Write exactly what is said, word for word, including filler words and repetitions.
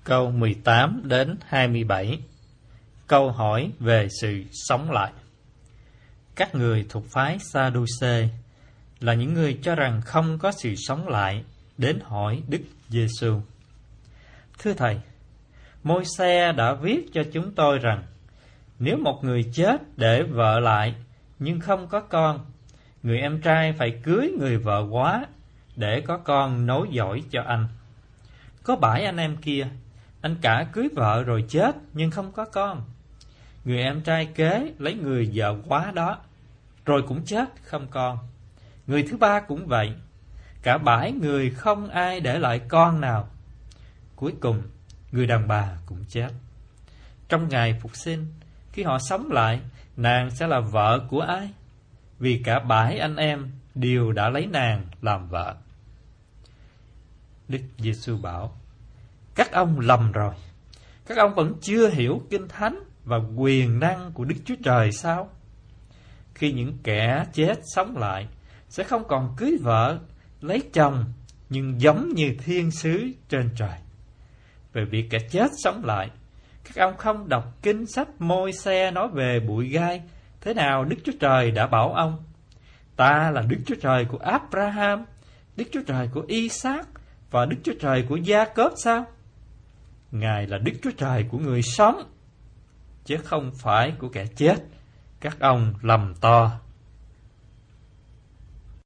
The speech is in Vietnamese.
Câu mười tám đến hai mươi bảy. Câu hỏi về sự sống lại. Các người thuộc phái Sa-đu-xê là những người cho rằng không có sự sống lại, đến hỏi Đức Giê-xu: Thưa Thầy, Môi-se đã viết cho chúng tôi rằng nếu một người chết để vợ lại nhưng không có con, người em trai phải cưới người vợ quá để có con nối dõi cho anh. Có bảy anh em kia, anh cả cưới vợ rồi chết nhưng không có con. Người em trai kế lấy người vợ quá đó, rồi cũng chết không con. Người thứ ba cũng vậy. Cả bảy người không ai để lại con nào. Cuối cùng, người đàn bà cũng chết. Trong ngày phục sinh, khi họ sống lại, nàng sẽ là vợ của ai? Vì cả bảy anh em đều đã lấy nàng làm vợ. Đức Giê-xu bảo: Các ông lầm rồi. Các ông vẫn chưa hiểu Kinh Thánh và quyền năng của Đức Chúa Trời sao? Khi những kẻ chết sống lại, sẽ không còn cưới vợ, lấy chồng, nhưng giống như thiên sứ trên trời. Về việc kẻ chết sống lại, các ông không đọc kinh sách Môi-se nói về bụi gai, thế nào Đức Chúa Trời đã bảo ông: Ta là Đức Chúa Trời của Abraham, Đức Chúa Trời của Isaac và Đức Chúa Trời của Gia-cốp sao? Ngài là Đức Chúa Trời của người sống, chứ không phải của kẻ chết. Các ông lầm to.